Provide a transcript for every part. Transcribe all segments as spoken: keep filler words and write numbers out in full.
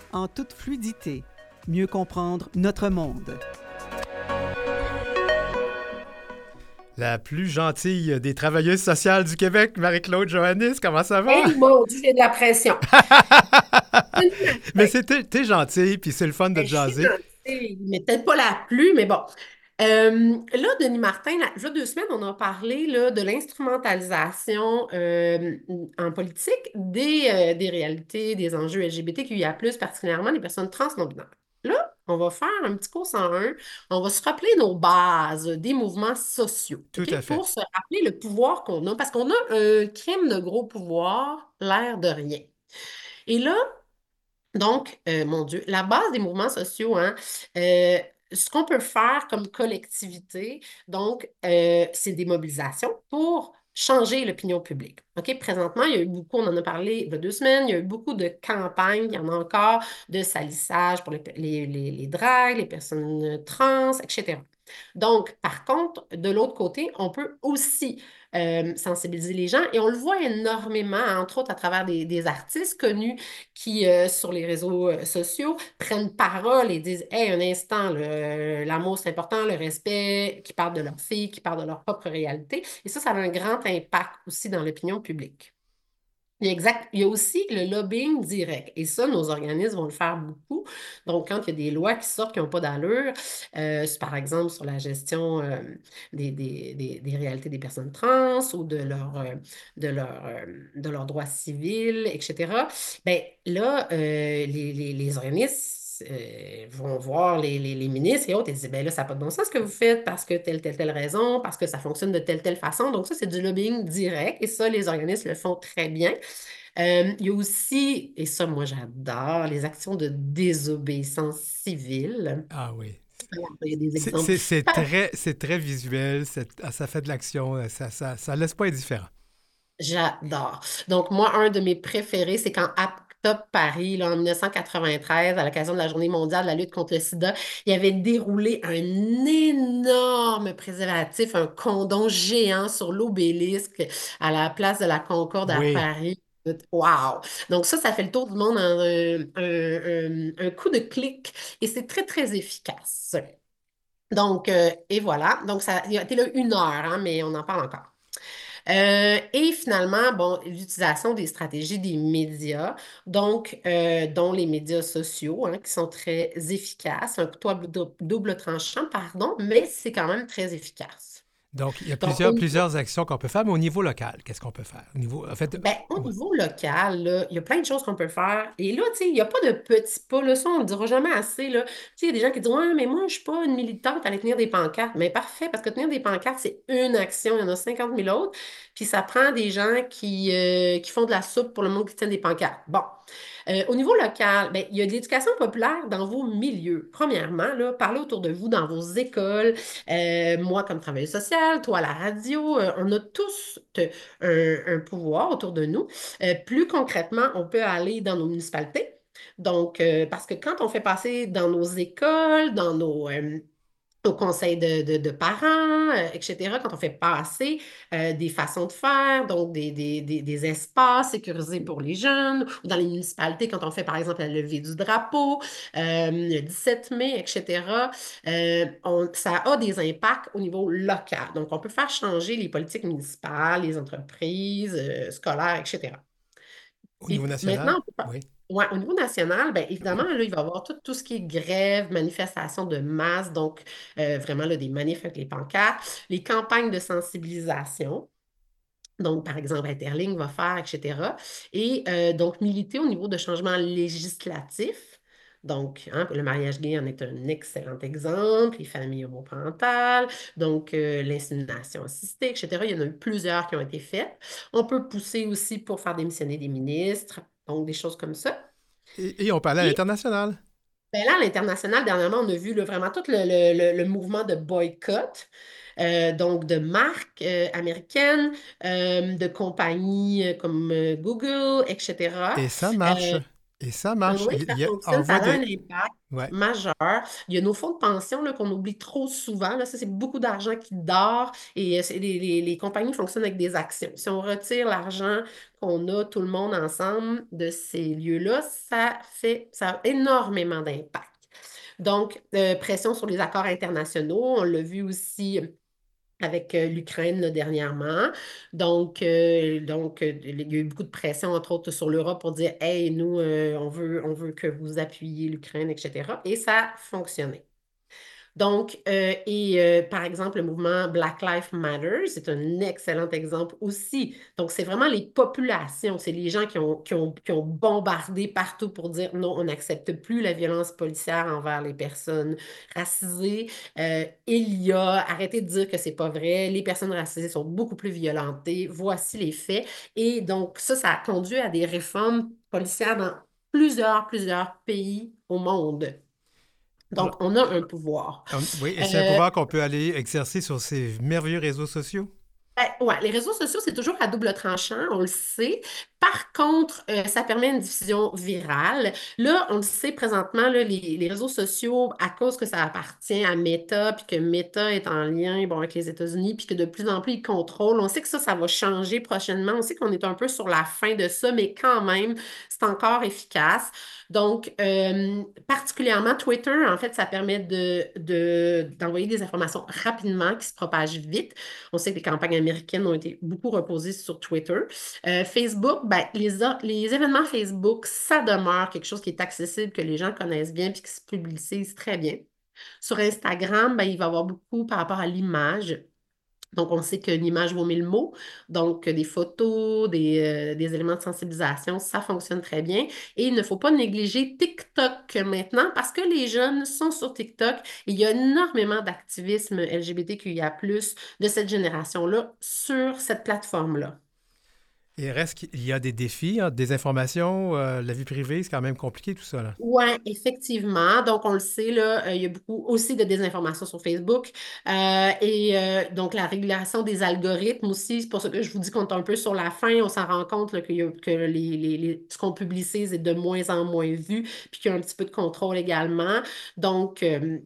en toute fluidité. Mieux comprendre notre monde. La plus gentille des travailleuses sociales du Québec, Marie-Claude Joannis, comment ça va? Hey, mon Dieu, j'ai de la pression. Mais Ben, c'est t'es, t'es gentil, puis c'est le fun de ben, je suis jaser. gentille, mais peut-être pas la plus, mais bon. Euh, là, Denis Martin, là, il y a deux semaines, on a parlé là, de l'instrumentalisation euh, en politique des, euh, des réalités, des enjeux L G B T Q I A plus, particulièrement les personnes trans non-binaires. Là, on va faire un petit cours cent un. On va se rappeler nos bases des mouvements sociaux, Tout OK? à fait. Pour se rappeler le pouvoir qu'on a, parce qu'on a un crime de gros pouvoir, l'air de rien. Et là, donc, euh, mon Dieu, la base des mouvements sociaux, hein, euh, ce qu'on peut faire comme collectivité, donc, euh, c'est des mobilisations pour changer l'opinion publique. OK? Présentement, il y a eu beaucoup, on en a parlé il y a deux semaines, il y a eu beaucoup de campagnes, il y en a encore, de salissage pour les, les, les, les dragues, les personnes trans, et cetera. Donc, par contre, de l'autre côté, on peut aussi euh, sensibiliser les gens et on le voit énormément, entre autres à travers des, des artistes connus qui, euh, sur les réseaux euh, sociaux, prennent parole et disent, Hey, un instant, le- euh, l'amour, c'est important, le respect, qui parlent de leur fille, qui parlent de leur propre réalité. Et ça, ça a un grand impact aussi dans l'opinion publique. Il y a exact, il y a aussi le lobbying direct. Et ça, nos organismes vont le faire beaucoup. Donc, quand il y a des lois qui sortent qui n'ont pas d'allure, euh, par exemple sur la gestion euh, des, des, des, des réalités des personnes trans ou de, leur, euh, de, leur, euh, de leurs droits civils, et cetera, bien là, euh, les, les, les organismes euh, vont voir les, les, les ministres et autres et disent, ben là, ça n'a pas de bon sens ce que vous faites parce que telle, telle, telle raison, parce que ça fonctionne de telle, telle façon. Donc, ça, c'est du lobbying direct et ça, les organismes le font très bien. Euh, il y a aussi, et ça, moi, j'adore, les actions de désobéissance civile. Ah oui. Alors, il y a des C'est, exemples. c'est, c'est très, c'est très visuel, c'est- ah, ça fait de l'action, euh, ça, ça, ça laisse pas indifférent. J'adore. Donc, moi, un de mes préférés, c'est quand ACT UP Paris, là, en mille neuf cent quatre-vingt-treize, à l'occasion de la Journée mondiale de la lutte contre le sida, il avait déroulé un énorme préservatif, un condom géant sur l'obélisque à la place de la Concorde à Oui. Paris. Wow! Donc ça, ça fait le tour du monde en un, un- un- un coup de clic et c'est très, très efficace. Donc, euh, et voilà. Donc, ça il a été là une heure, hein, mais on en parle encore. Euh, et finalement, bon, l'utilisation des stratégies des médias, donc, euh, dont les médias sociaux, hein, qui sont très efficaces, un couteau à dou- double tranchant, pardon, mais c'est quand même très efficace. Donc, il y a Donc, au plusieurs, niveau plusieurs actions qu'on peut faire, mais au niveau local, qu'est-ce qu'on peut faire? Au niveau, en fait, Ben, au ouais. niveau local, là, il y a plein de choses qu'on peut faire. Et là, tu sais, il n'y a pas de petits pas. Là, ça, on ne le dira jamais assez. Là. Tu sais, il y a des gens qui disent, Ouais, mais moi, je ne suis pas une militante à aller tenir des pancartes. Mais parfait, parce que tenir des pancartes, c'est une action. Il y en a cinquante mille autres. Puis ça prend des gens qui, euh, qui font de la soupe pour le monde qui tient des pancartes. Bon. Euh, au niveau local, ben, il y a de l'éducation populaire dans vos milieux. Premièrement, là, parlez autour de vous dans vos écoles. Euh, moi, comme travailleuse sociale, toi à la radio, euh, on a tous te- un, un pouvoir autour de nous. Euh, plus concrètement, on peut aller dans nos municipalités. Donc, euh, parce que quand on fait passer dans nos écoles, dans nos, euh, au conseil de, de- de parents, euh, et cetera, quand on fait passer euh, des façons de faire, donc des, des- des- des espaces sécurisés pour les jeunes, ou dans les municipalités, quand on fait par exemple la levée du drapeau, euh, le dix-sept mai, et cetera, euh, on- ça a des impacts au niveau local. Donc, on peut faire changer les politiques municipales, les entreprises, euh, scolaires, et cetera. Au niveau Et national, maintenant, on peut pas- oui. ouais, au niveau national, bien évidemment, là, il va y avoir tout, tout ce qui est grève, manifestation de masse, donc euh, vraiment là, des manifs avec les pancartes, les campagnes de sensibilisation. Donc, par exemple, Interling va faire, et cetera. Et euh, donc, militer au niveau de changements législatifs. Donc, hein, le mariage gay en est un excellent exemple, les familles homoparentales, donc euh, l'insémination assistée, et cetera. Il y en a eu plusieurs qui ont été faites. On peut pousser aussi pour faire démissionner des ministres, donc des choses comme ça. Et, et on parlait à Et l'international. ben là, à l'international, dernièrement, on a vu là, vraiment tout le, le- le- le mouvement de boycott, euh, donc de marques euh, américaines, euh, de compagnies euh, comme euh, Google, et cetera. Et ça Euh, marche. Et ça marche. Oui, Il ça y a, on fonctionne, ça voit a un des... impact Ouais. majeur. Il y a nos fonds de pension là, qu'on oublie trop souvent. Là, ça, c'est beaucoup d'argent qui dort et euh, c'est- les, les- les compagnies fonctionnent avec des actions. Si on retire l'argent qu'on a tout le monde ensemble de ces lieux-là, ça fait, ça a énormément d'impact. Donc, euh, pression sur les accords internationaux, on l'a vu aussi avec euh, l'Ukraine là, dernièrement. Donc, euh, donc euh, il y a eu beaucoup de pression, entre autres, sur l'Europe pour dire, Hey, nous, euh, on veut, on veut que vous appuyiez l'Ukraine, et cetera. Et ça a fonctionné. Donc, euh, et euh, par exemple, le mouvement Black Lives Matter, c'est un excellent exemple aussi. Donc, c'est vraiment les populations, c'est les gens qui ont, qui ont, qui ont bombardé partout pour dire non, on n'accepte plus la violence policière envers les personnes racisées. Euh, il y a, arrêtez de dire que c'est pas vrai, les personnes racisées sont beaucoup plus violentées, voici les faits. Et donc, ça, ça a conduit à des réformes policières dans plusieurs, plusieurs pays au monde. Donc, Alors, on a un pouvoir. on- oui, et c'est un Euh, pouvoir qu'on peut aller exercer sur ces merveilleux réseaux sociaux. ben, ouais, les réseaux sociaux, c'est toujours à double tranchant, on le sait. Par contre, euh, ça permet une diffusion virale. Là, on le sait présentement, là, les, les réseaux sociaux, à cause que ça appartient à Meta, puis que Meta est en lien bon, avec les États-Unis, puis que de plus en plus ils contrôlent, on sait que ça, ça va changer prochainement. On sait qu'on est un peu sur la fin de ça, mais quand même, c'est encore efficace. Donc, euh, particulièrement Twitter, en fait, ça permet de, de- d'envoyer des informations rapidement qui se propagent vite. On sait que les campagnes américaines ont été beaucoup reposées sur Twitter. Euh, Facebook, ben, les, a- les événements Facebook, ça demeure quelque chose qui est accessible, que les gens connaissent bien puis qui se publicisent très bien. Sur Instagram, ben, il va y avoir beaucoup par rapport à l'image. Donc, on sait qu'une image vaut mille mots. Donc, des photos, des, euh, des éléments de sensibilisation, ça fonctionne très bien. Et il ne faut pas négliger TikTok maintenant parce que les jeunes sont sur TikTok. Et il y a énormément d'activisme L G B T Q I A plus, de cette génération-là sur cette plateforme-là. Et reste qu'il y a des défis, hein, des informations, euh, la vie privée, c'est quand même compliqué tout ça, là. Oui, effectivement. Donc, on le sait, là, euh, il y a beaucoup aussi de désinformation sur Facebook. Euh, et euh, donc, la régulation des algorithmes aussi, c'est pour ça que je vous dis qu'on est un peu sur la fin. On s'en rend compte là, qu'il y a- que les, les- les- ce qu'on publicise est de moins en moins vu, puis qu'il y a un petit peu de contrôle également. Donc, euh,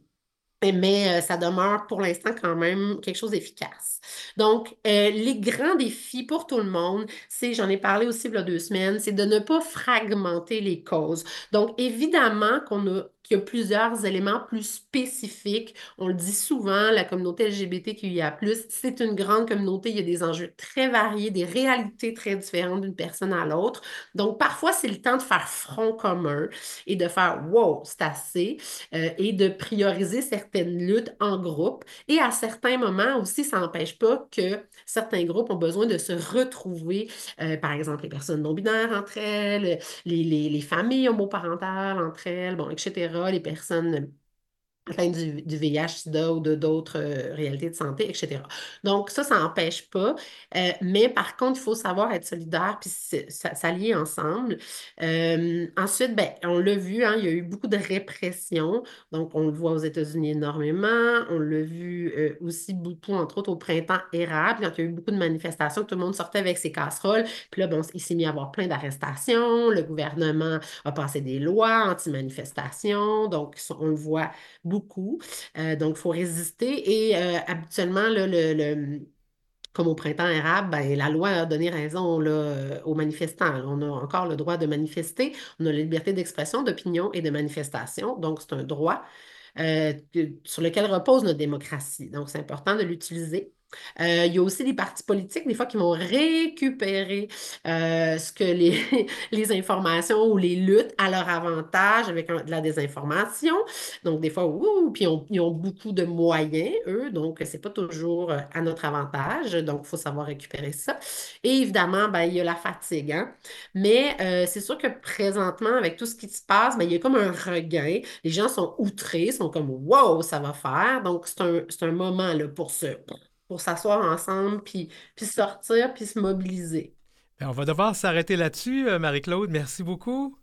mais euh, ça demeure pour l'instant quand même quelque chose d'efficace. Donc, euh, les grands défis pour tout le monde, c'est, j'en ai parlé aussi il y a deux semaines, c'est de ne pas fragmenter les causes. Donc, évidemment qu'on a, qu'il y a plusieurs éléments plus spécifiques. On le dit souvent, la communauté L G B T Q I A plus, c'est une grande communauté, il y a des enjeux très variés, des réalités très différentes d'une personne à l'autre. Donc, parfois, c'est le temps de faire front commun et de faire, wow, c'est assez euh, et de prioriser certaines luttes en groupe. Et à certains moments aussi, ça n'empêche pas que certains groupes ont besoin de se retrouver, euh, par exemple les personnes non-binaires entre elles, les, les, les familles homoparentales entre elles, bon, et cetera, les personnes atteintes du, du V I H, SIDA ou de d'autres euh, réalités de santé, et cetera. Donc, ça, ça n'empêche pas. Euh, mais par contre, il faut savoir être solidaire puis s- s- s'allier ensemble. Euh, ensuite, ben, on l'a vu, hein, il y a eu beaucoup de répression. Donc, on le voit aux États-Unis énormément. On l'a vu euh, aussi beaucoup, entre autres, au printemps érable, quand il y a eu beaucoup de manifestations, que tout le monde sortait avec ses casseroles. Puis là, bon, il s'est mis à avoir plein d'arrestations. Le gouvernement a passé des lois anti-manifestation. Donc, ça, on le voit beaucoup. Euh, donc, il faut résister. Et euh, habituellement, là, le, le- comme au printemps érable, ben, la loi a donné raison là, euh, aux manifestants. On a encore le droit de manifester. On a la liberté d'expression, d'opinion et de manifestation. Donc, c'est un droit euh, que- sur lequel repose notre démocratie. Donc, c'est important de l'utiliser. Euh, il y a aussi des partis politiques, des fois, qui vont récupérer euh, ce que les, les informations ou les luttes à leur avantage avec un- de la désinformation. Donc, des fois, ouh, puis on- ils ont beaucoup de moyens, eux, donc c'est pas toujours euh, à notre avantage. Donc, il faut savoir récupérer ça. Et évidemment, ben, il y a la fatigue, hein. Mais euh, c'est sûr que présentement, avec tout ce qui se passe, ben, il y a comme un regain. Les gens sont outrés, sont comme wow, ça va faire. Donc, c'est un, c'est un moment là, pour se, pour s'asseoir ensemble, puis, puis sortir, puis se mobiliser. Ben, on va devoir s'arrêter là-dessus, euh, Marie-Claude. Merci beaucoup.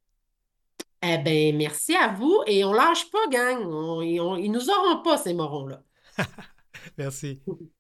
Eh bien, merci à vous et on lâche pas, gang. On- ils, on- ils nous auront pas, ces morons-là. Merci.